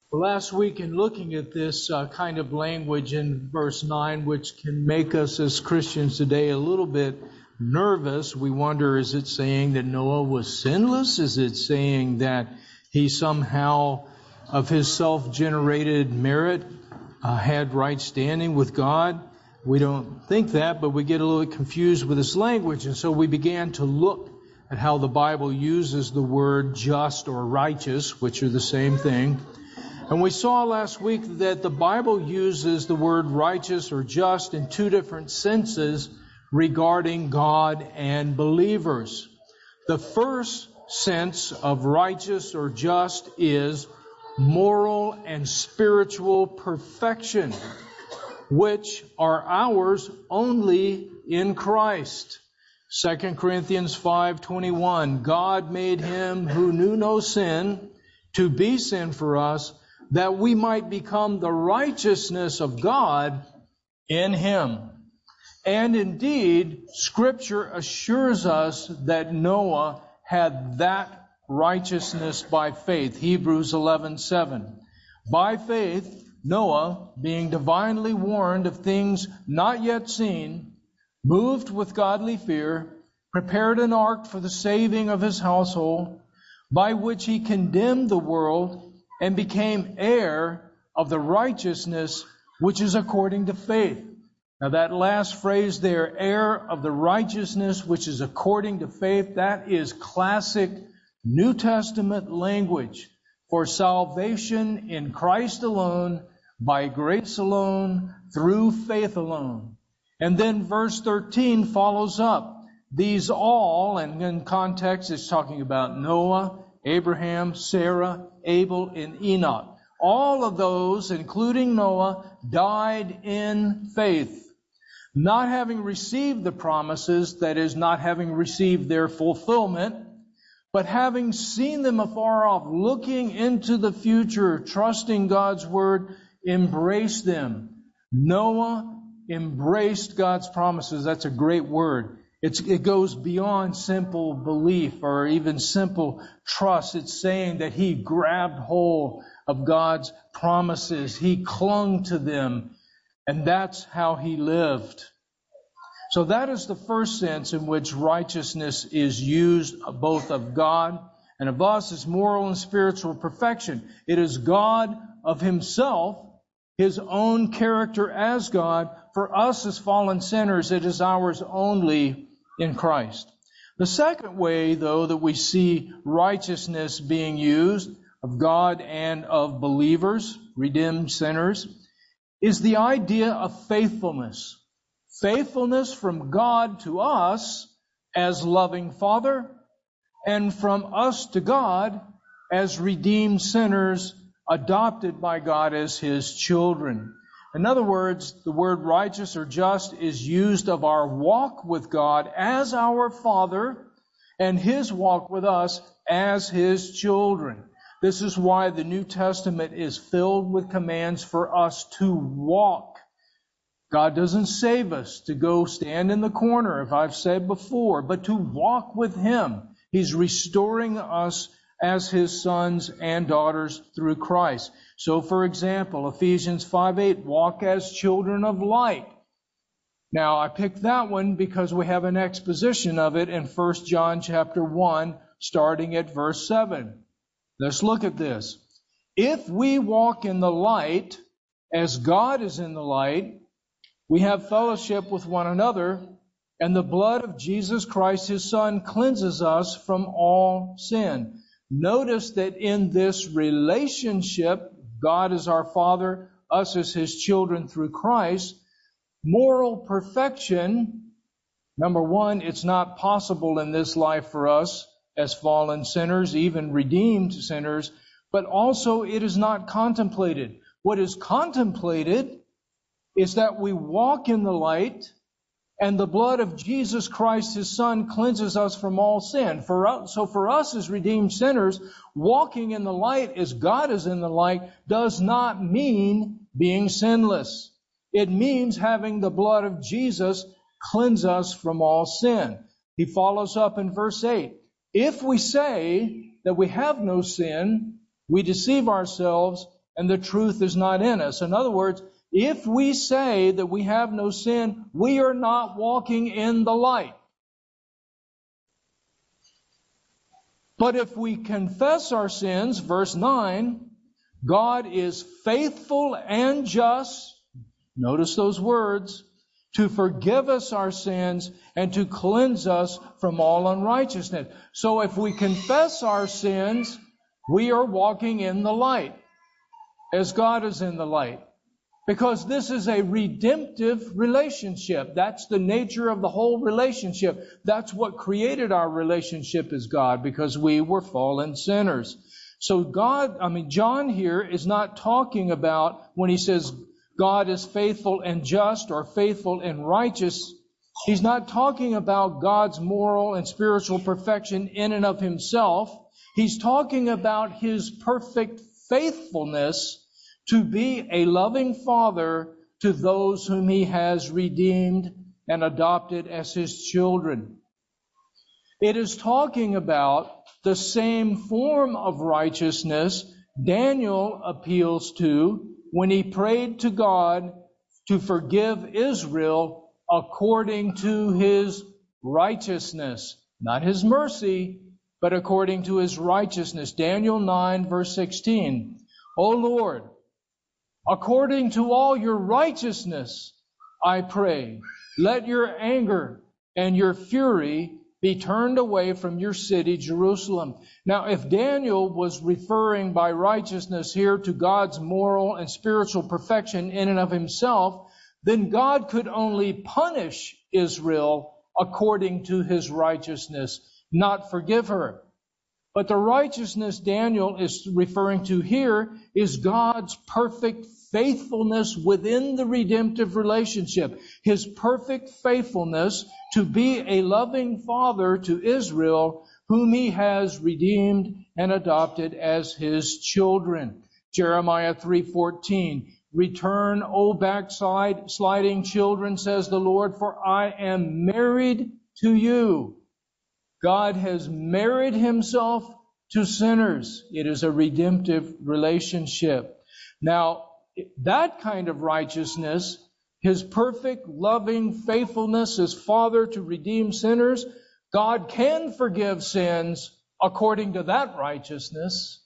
Last week, in looking at this kind of language in verse 9, which can make us as Christians today a little bit nervous, we wonder, is it saying that Noah was sinless? Is it saying that he somehow, of his self-generated merit, had right standing with God? We don't think that, but we get a little confused with this language. And so we began to look at how the Bible uses the word just or righteous, which are the same thing. And we saw last week that the Bible uses the word righteous or just in two different senses regarding God and believers. The first sense of righteous or just is moral and spiritual perfection, which are ours only in Christ. 2 Corinthians 5:21, God made him who knew no sin to be sin for us, that we might become the righteousness of God in him. And indeed, Scripture assures us that Noah had that righteousness by faith. Hebrews 11:7. By faith, Noah, being divinely warned of things not yet seen, moved with godly fear, prepared an ark for the saving of his household, by which he condemned the world and became heir of the righteousness which is according to faith. Now that last phrase there, heir of the righteousness which is according to faith, that is classic New Testament language for salvation in Christ alone, by grace alone, through faith alone. And then verse 13 follows up. These all, and in context it's talking about Noah, Abraham, Sarah, Abel, and Enoch. All of those, including Noah, died in faith, not having received the promises, that is, not having received their fulfillment, but having seen them afar off, looking into the future, trusting God's word, embraced them. Noah embraced God's promises. That's a great word. It goes beyond simple belief or even simple trust. It's saying that he grabbed hold of God's promises. He clung to them. And that's how he lived. So that is the first sense in which righteousness is used, both of God and of us, as moral and spiritual perfection. It is God of himself, his own character as God. For us as fallen sinners, it is ours only in Christ. The second way, though, that we see righteousness being used of God and of believers, redeemed sinners, is the idea of faithfulness. Faithfulness from God to us as loving Father, and from us to God as redeemed sinners adopted by God as his children. In other words, the word righteous or just is used of our walk with God as our Father and his walk with us as his children. This is why the New Testament is filled with commands for us to walk. God doesn't save us to go stand in the corner, if I've said before, but to walk with him. He's restoring us as his sons and daughters through Christ. So, for example, Ephesians 5:8, walk as children of light. Now, I picked that one because we have an exposition of it in 1 John chapter 1, starting at verse 7. Let's look at this. If we walk in the light, as God is in the light, we have fellowship with one another, and the blood of Jesus Christ, his Son, cleanses us from all sin. Notice that in this relationship, God is our Father, us as his children through Christ, moral perfection, number one, it's not possible in this life for us as fallen sinners, even redeemed sinners, but also it is not contemplated. What is contemplated is that we walk in the light, and the blood of Jesus Christ, his Son, cleanses us from all sin. So for us as redeemed sinners, walking in the light as God is in the light does not mean being sinless. It means having the blood of Jesus cleanse us from all sin. He follows up in verse 8. If we say that we have no sin, we deceive ourselves, and the truth is not in us. In other words, if we say that we have no sin, we are not walking in the light. But if we confess our sins, verse 9, God is faithful and just, notice those words, to forgive us our sins and to cleanse us from all unrighteousness. So if we confess our sins, we are walking in the light, as God is in the light. Because this is a redemptive relationship. That's the nature of the whole relationship. That's what created our relationship as God, because we were fallen sinners. So John here is not talking about, when he says God is faithful and just or faithful and righteous, he's not talking about God's moral and spiritual perfection in and of himself. He's talking about his perfect faithfulness to be a loving Father to those whom he has redeemed and adopted as his children. It is talking about the same form of righteousness Daniel appeals to when he prayed to God to forgive Israel according to his righteousness. Not his mercy, but according to his righteousness. Daniel 9, verse 16. O Lord, according to all your righteousness, I pray, let your anger and your fury be turned away from your city, Jerusalem. Now, if Daniel was referring by righteousness here to God's moral and spiritual perfection in and of himself, then God could only punish Israel according to his righteousness, not forgive her. But the righteousness Daniel is referring to here is God's perfect faithfulness within the redemptive relationship. His perfect faithfulness to be a loving Father to Israel, whom he has redeemed and adopted as his children. Jeremiah 3:14. Return, O backsliding children, says the Lord, for I am married to you. God has married himself to sinners. It is a redemptive relationship. Now, that kind of righteousness, his perfect, loving faithfulness as Father to redeem sinners, God can forgive sins according to that righteousness.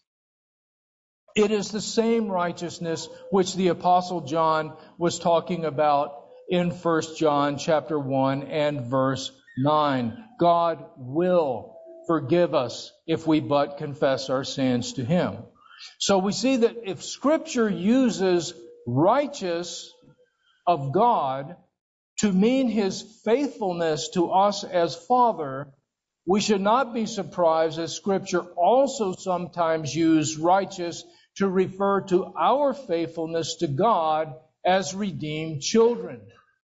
It is the same righteousness which the Apostle John was talking about in 1 John chapter 1 and verse 9. God will forgive us if we but confess our sins to him. So we see that if Scripture uses righteous of God to mean his faithfulness to us as Father, we should not be surprised as Scripture also sometimes uses righteous to refer to our faithfulness to God as redeemed children,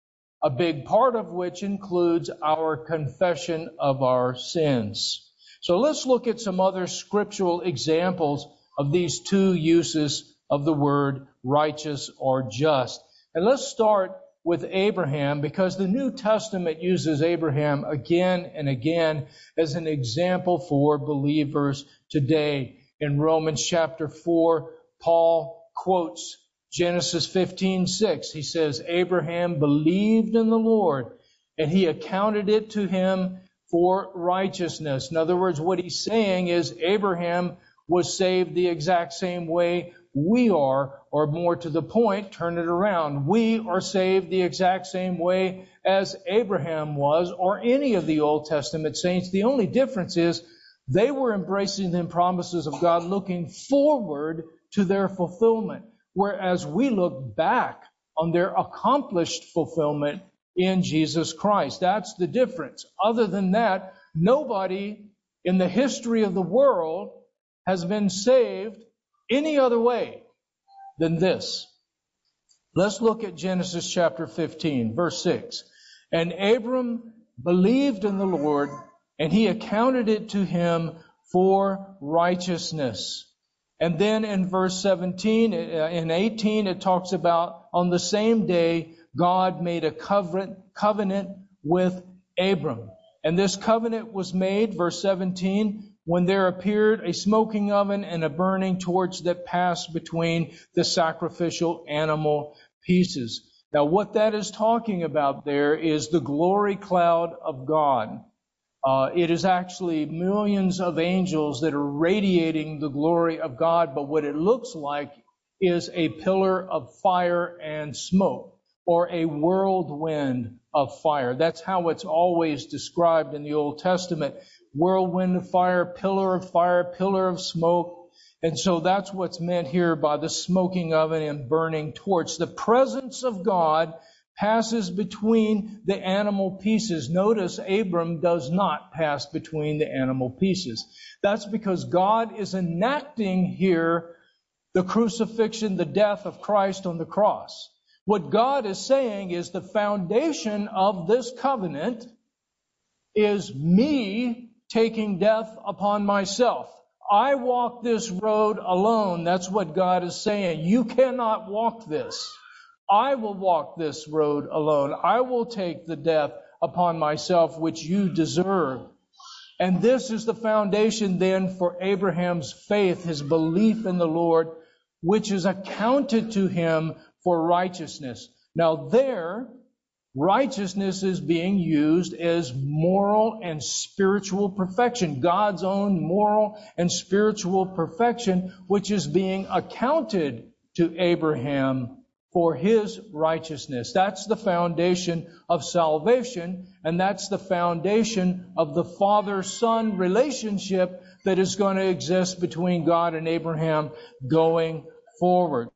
a big part of which includes our confession of our sins. So let's look at some other scriptural examples of these two uses of the word righteous or just. And let's start with Abraham, because the New Testament uses Abraham again and again as an example for believers today. In Romans chapter 4, Paul quotes Genesis 15:6. He says, Abraham believed in the Lord, and he accounted it to him for righteousness. In other words, what he's saying is Abraham was saved the exact same way we are, or more to the point, turn it around. We are saved the exact same way as Abraham was, or any of the Old Testament saints. The only difference is they were embracing the promises of God, looking forward to their fulfillment, whereas we look back on their accomplished fulfillment in Jesus Christ. That's the difference. Other than that, nobody in the history of the world has been saved any other way than this. Let's look at Genesis chapter 15, verse 6. And Abram believed in the Lord, and he accounted it to him for righteousness. And then in verse 17 and 18, it talks about on the same day, God made a covenant with Abram. And this covenant was made, verse 17, when there appeared a smoking oven and a burning torch that passed between the sacrificial animal pieces. Now, what that is talking about there is the glory cloud of God. It is actually millions of angels that are radiating the glory of God, but what it looks like is a pillar of fire and smoke, or a whirlwind of fire. That's how it's always described in the Old Testament. Whirlwind of fire, pillar of smoke. And so that's what's meant here by the smoking oven and burning torch. The presence of God passes between the animal pieces. Notice Abram does not pass between the animal pieces. That's because God is enacting here the crucifixion, the death of Christ on the cross. What God is saying is the foundation of this covenant is me taking death upon myself. I walk this road alone. That's what God is saying. You cannot walk this. I will walk this road alone. I will take the death upon myself which you deserve. And this is the foundation then for Abraham's faith, his belief in the Lord, which is accounted to him for righteousness. Now there, righteousness is being used as moral and spiritual perfection, God's own moral and spiritual perfection, which is being accounted to Abraham for his righteousness. That's the foundation of salvation, and that's the foundation of the father-son relationship that is going to exist between God and Abraham going forward.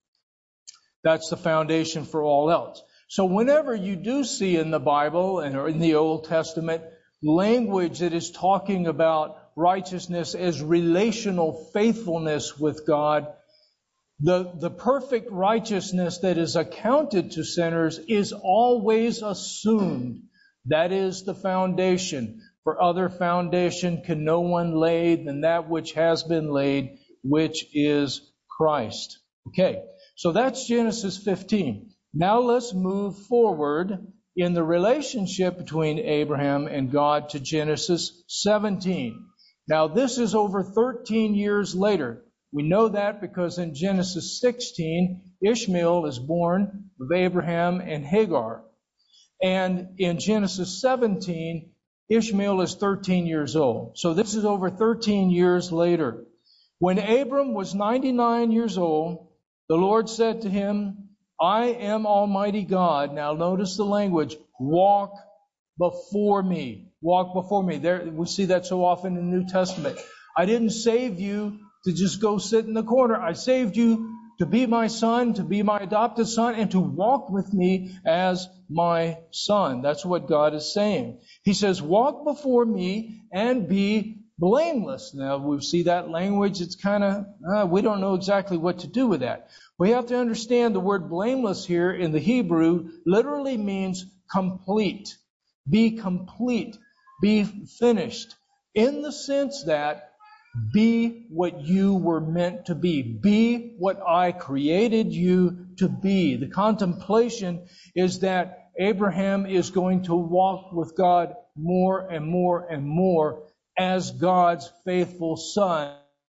That's the foundation for all else. So whenever you do see in the Bible or in the Old Testament language that is talking about righteousness as relational faithfulness with God, the perfect righteousness that is accounted to sinners is always assumed. That is the foundation. For other foundation can no one lay than that which has been laid, which is Christ. Okay, so that's Genesis 15. Now let's move forward in the relationship between Abraham and God to Genesis 17. Now this is over 13 years later. We know that because in Genesis 16, Ishmael is born of Abraham and Hagar. And in Genesis 17, Ishmael is 13 years old. So this is over 13 years later. When Abram was 99 years old, the Lord said to him, I am Almighty God. Now notice the language. Walk before me. Walk before me. There, we see that so often in the New Testament. I didn't save you to just go sit in the corner. I saved you to be my son, to be my adopted son, and to walk with me as my son. That's what God is saying. He says, walk before me and be blameless. Now, we see that language. It's kind of, we don't know exactly what to do with that. We have to understand the word blameless here in the Hebrew literally means complete. Be complete. Be finished. In the sense that be what you were meant to be. Be what I created you to be. The contemplation is that Abraham is going to walk with God more and more and more as God's faithful son.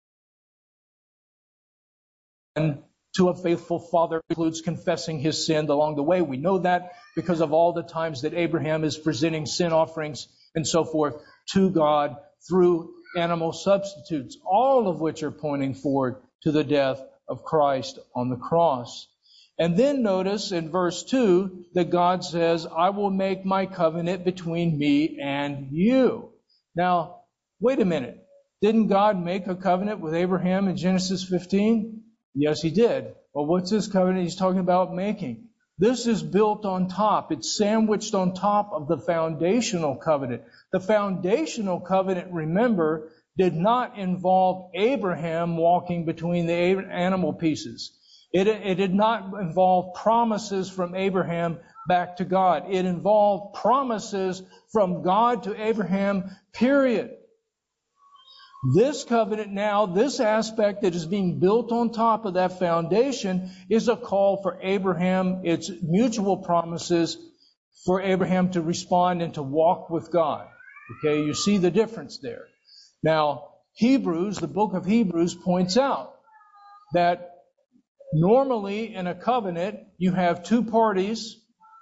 And to a faithful father includes confessing his sin along the way. We know that because of all the times that Abraham is presenting sin offerings and so forth to God through animal substitutes, all of which are pointing forward to the death of Christ on the cross. And then notice in verse 2 that God says, I will make my covenant between me and you. Now, wait a minute. Didn't God make a covenant with Abraham in Genesis 15? Yes, he did. Well, what's this covenant he's talking about making? This is built on top. It's sandwiched on top of the foundational covenant. The foundational covenant, remember, did not involve Abraham walking between the animal pieces. It did not involve promises from Abraham back to God. It involved promises from God to Abraham, period. This covenant now, this aspect that is being built on top of that foundation is a call for Abraham. It's mutual promises for Abraham to respond and to walk with God. Okay, you see the difference there. Now, Hebrews, the book of Hebrews points out that normally in a covenant, you have two parties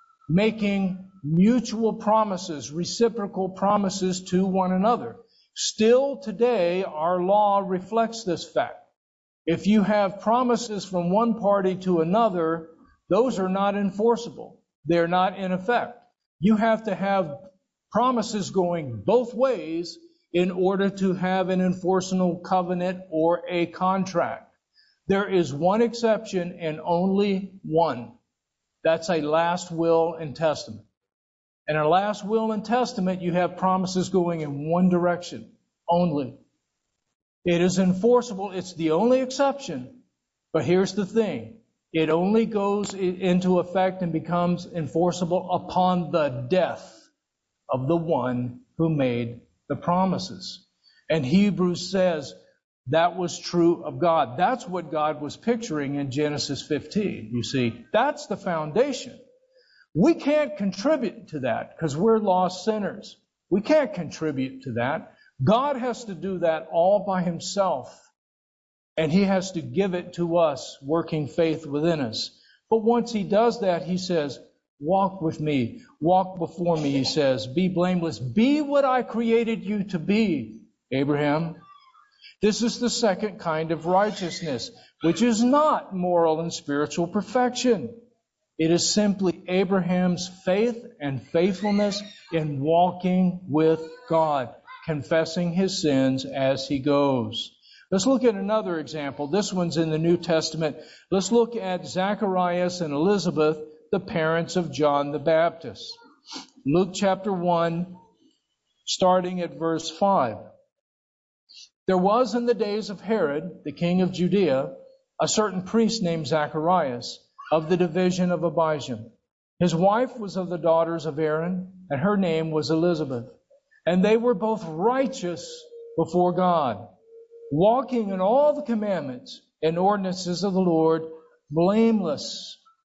making mutual promises, reciprocal promises to one another. Still today, our law reflects this fact. If you have promises from one party to another, those are not enforceable. They're not in effect. You have to have promises going both ways in order to have an enforceable covenant or a contract. There is one exception and only one. That's a last will and testament. In a last will and testament, you have promises going in one direction only. It is enforceable. It's the only exception. But here's the thing. It only goes into effect and becomes enforceable upon the death of the one who made the promises. And Hebrews says that was true of God. That's what God was picturing in Genesis 15. You see, that's the foundation. We can't contribute to that because we're lost sinners. We can't contribute to that. God has to do that all by himself. And he has to give it to us, working faith within us. But once he does that, he says, walk with me, walk before me, he says, be blameless, be what I created you to be, Abraham. This is the second kind of righteousness, which is not moral and spiritual perfection. It is simply Abraham's faith and faithfulness in walking with God, confessing his sins as he goes. Let's look at another example. This one's in the New Testament. Let's look at Zacharias and Elizabeth, the parents of John the Baptist. Luke chapter 1, starting at verse 5. There was in the days of Herod, the king of Judea, a certain priest named Zacharias, of the division of Abijam. His wife was of the daughters of Aaron, and her name was Elizabeth. And they were both righteous before God, walking in all the commandments and ordinances of the Lord, blameless.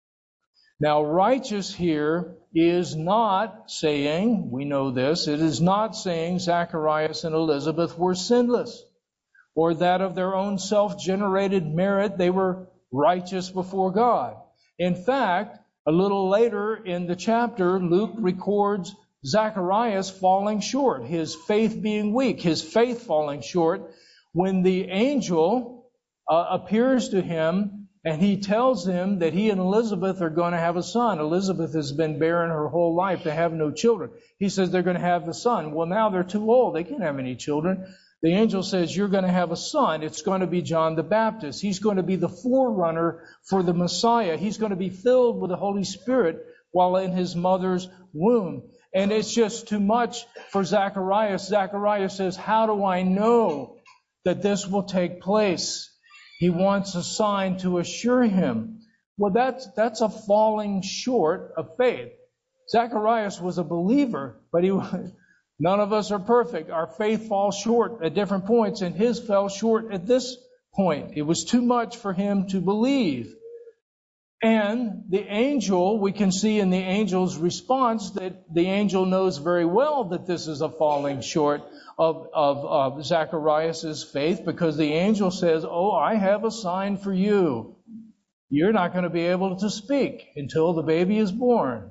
Now, righteous here is not saying, we know this, it is not saying Zacharias and Elizabeth were sinless, or that of their own self-generated merit they were righteous before God. In fact, a little later in the chapter, Luke records Zacharias falling short, his faith being weak, his faith falling short, when the angel appears to him and he tells him that he and Elizabeth are going to have a son. Elizabeth has been barren her whole life. They have no children. He says they're going to have a son. Well, now they're too old. They can't have any children. The angel says, you're going to have a son. It's going to be John the Baptist. He's going to be the forerunner for the Messiah. He's going to be filled with the Holy Spirit while in his mother's womb. And it's just too much for Zacharias. Zacharias says, how do I know that this will take place? He wants a sign to assure him. Well, that's a falling short of faith. Zacharias was a believer, but none of us are perfect. Our faith falls short at different points, and his fell short at this point. It was too much for him to believe. And the angel, we can see in the angel's response that the angel knows very well that this is a falling short of Zacharias' faith, because the angel says, oh, I have a sign for you. You're not going to be able to speak until the baby is born.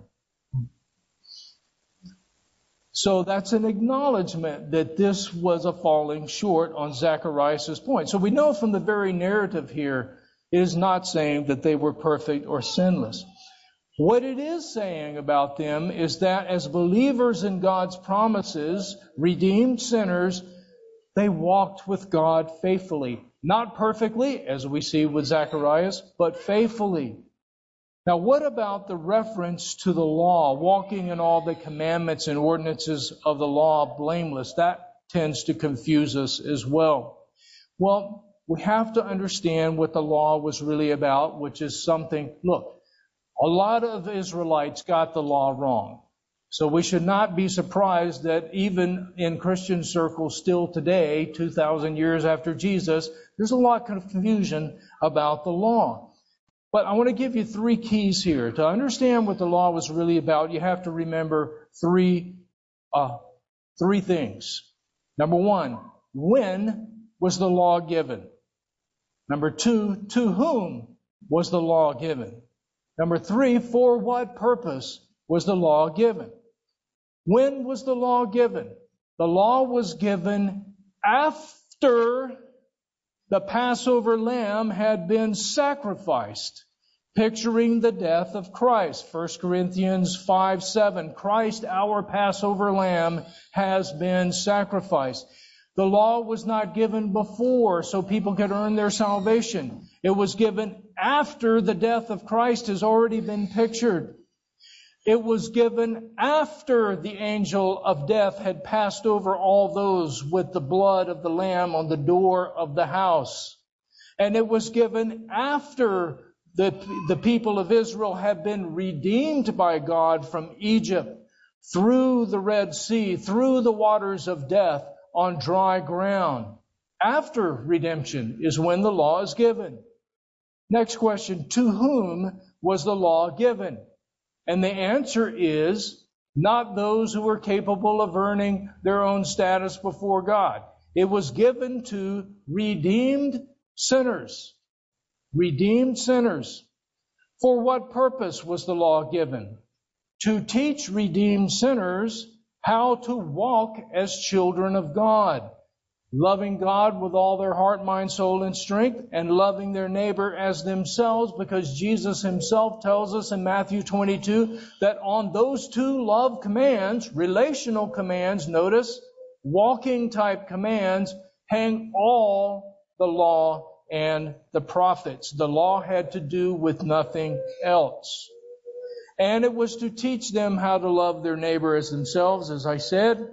So that's an acknowledgement that this was a falling short on Zacharias' point. So we know from the very narrative here, it is not saying that they were perfect or sinless. What it is saying about them is that as believers in God's promises, redeemed sinners, they walked with God faithfully. Not perfectly, as we see with Zacharias, but faithfully. Now, what about the reference to the law, walking in all the commandments and ordinances of the law blameless? That tends to confuse us as well. Well, we have to understand what the law was really about, which is something, look, a lot of Israelites got the law wrong. So we should not be surprised that even in Christian circles still today, 2,000 years after Jesus, there's a lot of confusion about the law. But I want to give you three keys here. To understand what the law was really about, you have to remember three things. Number one, when was the law given? Number 2, to whom was the law given? Number 3, for what purpose was the law given? When was the law given? The law was given after the Passover lamb had been sacrificed, picturing the death of Christ. 1 Corinthians 5:7, Christ, our Passover lamb, has been sacrificed. The law was not given before so people could earn their salvation. It was given after the death of Christ has already been pictured. It was given after the angel of death had passed over all those with the blood of the lamb on the door of the house. And it was given after the people of Israel had been redeemed by God from Egypt through the Red Sea, through the waters of death on dry ground. After redemption is when the law is given. Next question, to whom was the law given? And the answer is not those who were capable of earning their own status before God. It was given to redeemed sinners. Redeemed sinners. For what purpose was the law given? To teach redeemed sinners how to walk as children of God, loving God with all their heart, mind, soul, and strength, and loving their neighbor as themselves, because Jesus himself tells us in Matthew 22 that on those two love commands, relational commands, notice, walking type commands, hang all the law and the prophets. The law had to do with nothing else. And it was to teach them how to love their neighbor as themselves, as I said.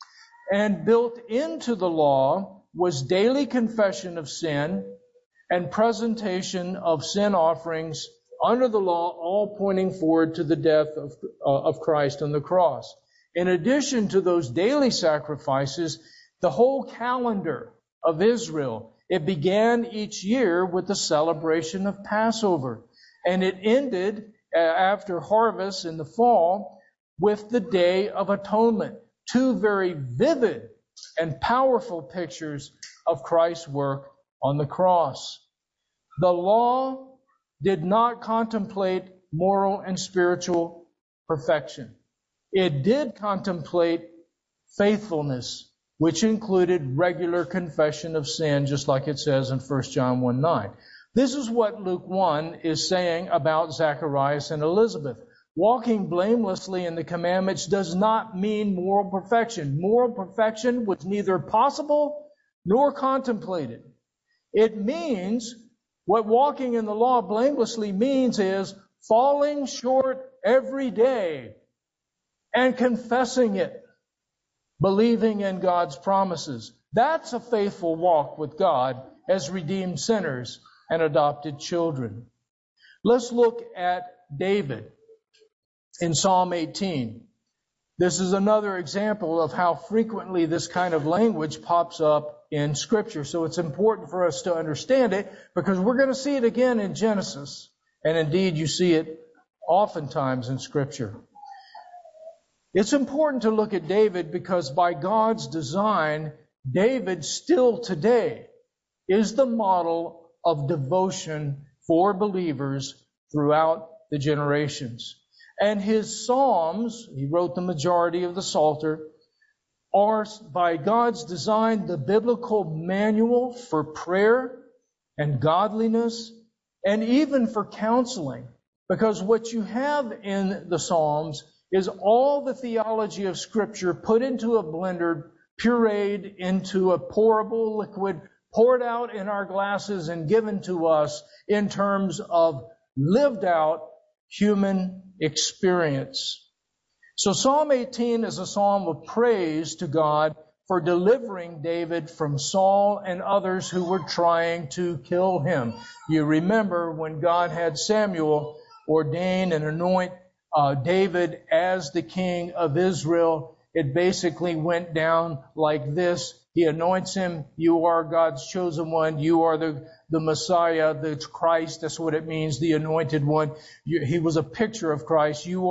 And built into the law was daily confession of sin and presentation of sin offerings under the law, all pointing forward to the death of Christ on the cross. In addition to those daily sacrifices, the whole calendar of Israel, it began each year with the celebration of Passover, and it ended after harvest in the fall with the Day of Atonement. Two very vivid and powerful pictures of Christ's work on the cross. The law did not contemplate moral and spiritual perfection. It did contemplate faithfulness, which included regular confession of sin, just like it says in 1 John 1:9. This is what Luke 1 is saying about Zacharias and Elizabeth. Walking blamelessly in the commandments does not mean moral perfection. Moral perfection was neither possible nor contemplated. It means, what walking in the law blamelessly means is falling short every day and confessing it, believing in God's promises. That's a faithful walk with God as redeemed sinners and adopted children. Let's look at David in Psalm 18. This is another example of how frequently this kind of language pops up in Scripture. So it's important for us to understand it, because we're going to see it again in Genesis. And indeed, you see it oftentimes in Scripture. It's important to look at David because by God's design, David still today is the model of devotion for believers throughout the generations. And his Psalms, he wrote the majority of the Psalter, are by God's design the biblical manual for prayer and godliness and even for counseling. Because what you have in the Psalms is all the theology of Scripture put into a blender, pureed into a pourable liquid, poured out in our glasses and given to us in terms of lived out human experience. So Psalm 18 is a psalm of praise to God for delivering David from Saul and others who were trying to kill him. You remember when God had Samuel ordain and anoint David as the king of Israel, it basically went down like this. He anoints him. You are God's chosen one. You are the Messiah, the Christ. That's what it means, the anointed one. He was a picture of Christ. You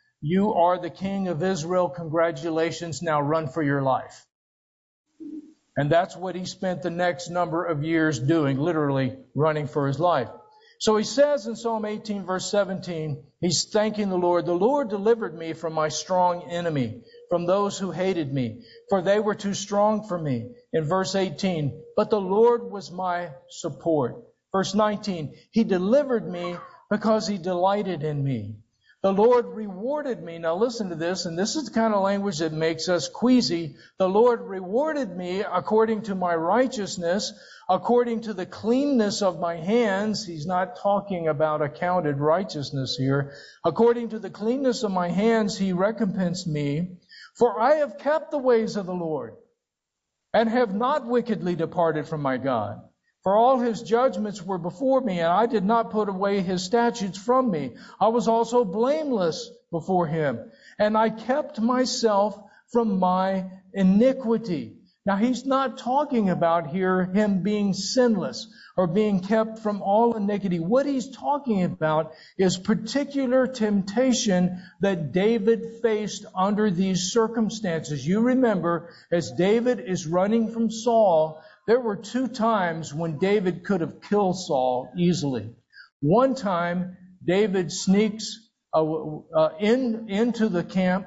are the king of Israel. Congratulations. Now run for your life. And that's what he spent the next number of years doing, literally running for his life. So he says in Psalm 18, verse 17, he's thanking the Lord. The Lord delivered me from my strong enemy, from those who hated me, for they were too strong for me. In verse 18, but the Lord was my support. Verse 19, he delivered me because he delighted in me. The Lord rewarded me. Now listen to this, and this is the kind of language that makes us queasy. The Lord rewarded me according to my righteousness, according to the cleanness of my hands. He's not talking about accounted righteousness here. According to the cleanness of my hands, he recompensed me. For I have kept the ways of the Lord, and have not wickedly departed from my God. For all his judgments were before me, and I did not put away his statutes from me. I was also blameless before him, and I kept myself from my iniquity. Now, he's not talking about here him being sinless or being kept from all iniquity. What he's talking about is particular temptation that David faced under these circumstances. You remember, as David is running from Saul, there were 2 times when David could have killed Saul easily. One time, David sneaks into the camp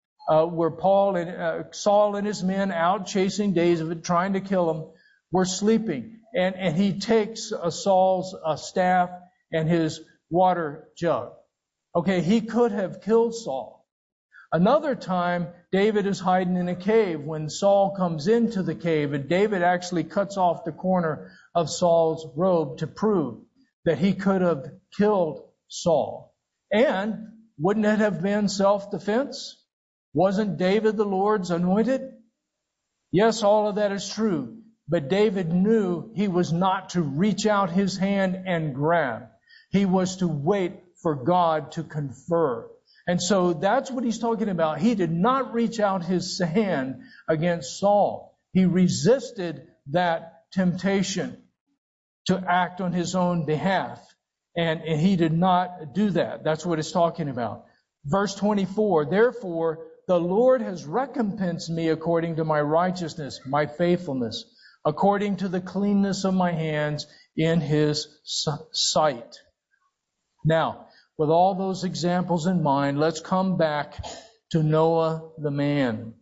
where Saul and his men out chasing David, trying to kill him, were sleeping. And he takes Saul's staff and his water jug. Okay, he could have killed Saul. Another time, David is hiding in a cave when Saul comes into the cave, and David actually cuts off the corner of Saul's robe to prove that he could have killed Saul. And wouldn't it have been self-defense? Wasn't David the Lord's anointed? Yes, all of that is true. But David knew he was not to reach out his hand and grab. He was to wait for God to confer. And so that's what he's talking about. He did not reach out his hand against Saul. He resisted that temptation to act on his own behalf. And he did not do that. That's what it's talking about. Verse 24, therefore, the Lord has recompensed me according to my righteousness, my faithfulness, according to the cleanness of my hands in his sight. Now, with all those examples in mind, let's come back to Noah the man.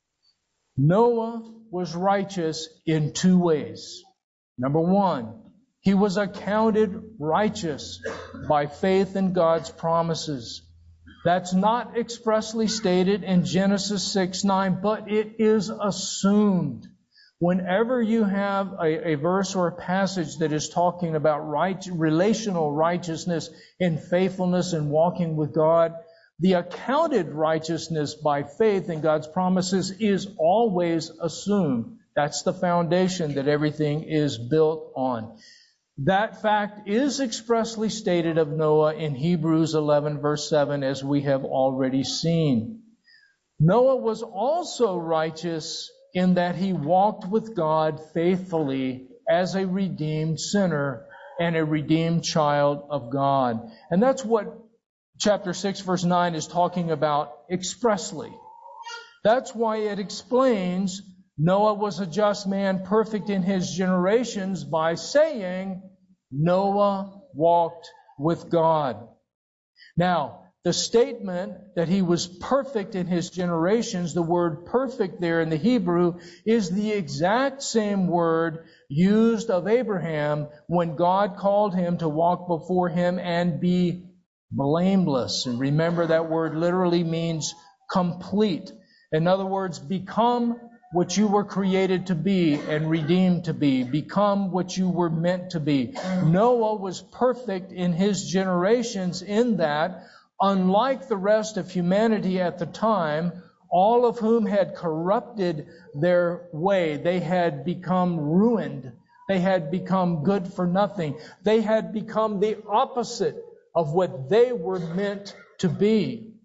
Noah was righteous in 2 ways. Number 1, he was accounted righteous by faith in God's promises. That's not expressly stated in Genesis 6:9, but it is assumed. Whenever you have a verse or a passage that is talking about relational righteousness and faithfulness and walking with God, the accounted righteousness by faith in God's promises is always assumed. That's the foundation that everything is built on. That fact is expressly stated of Noah in Hebrews 11, verse 7, as we have already seen. Noah was also righteous in that he walked with God faithfully as a redeemed sinner and a redeemed child of God. And that's what chapter 6, verse 9 is talking about expressly. That's why it explains Noah was a just man, perfect in his generations, by saying Noah walked with God. Now, the statement that he was perfect in his generations, the word perfect there in the Hebrew, is the exact same word used of Abraham when God called him to walk before him and be blameless. And remember, that word literally means complete. In other words, become what you were created to be and redeemed to be. Become what you were meant to be. Noah was perfect in his generations in that, unlike the rest of humanity at the time, all of whom had corrupted their way, they had become ruined. They had become good for nothing. They had become the opposite of what they were meant to be.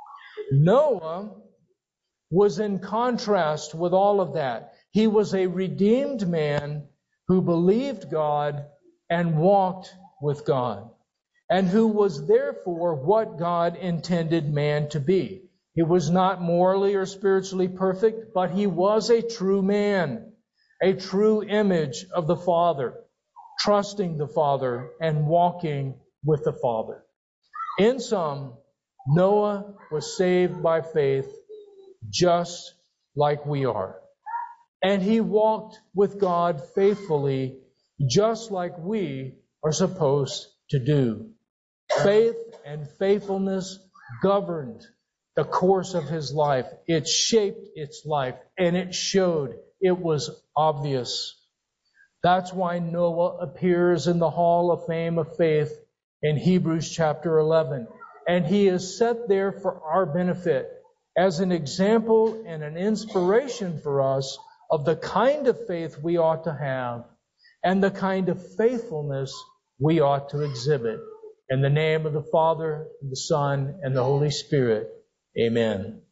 Noah was in contrast with all of that. He was a redeemed man who believed God and walked with God, and who was therefore what God intended man to be. He was not morally or spiritually perfect, but he was a true man. a true image of the Father, trusting the Father and walking with the Father. In sum, Noah was saved by faith just like we are. And he walked with God faithfully just like we are supposed to do. Faith and faithfulness governed the course of his life. It shaped its life, and it showed. It was obvious. That's why Noah appears in the Hall of Fame of Faith in Hebrews chapter 11. And he is set there for our benefit as an example and an inspiration for us of the kind of faith we ought to have and the kind of faithfulness we ought to exhibit. In the name of the Father, and the Son, and the Holy Spirit, amen.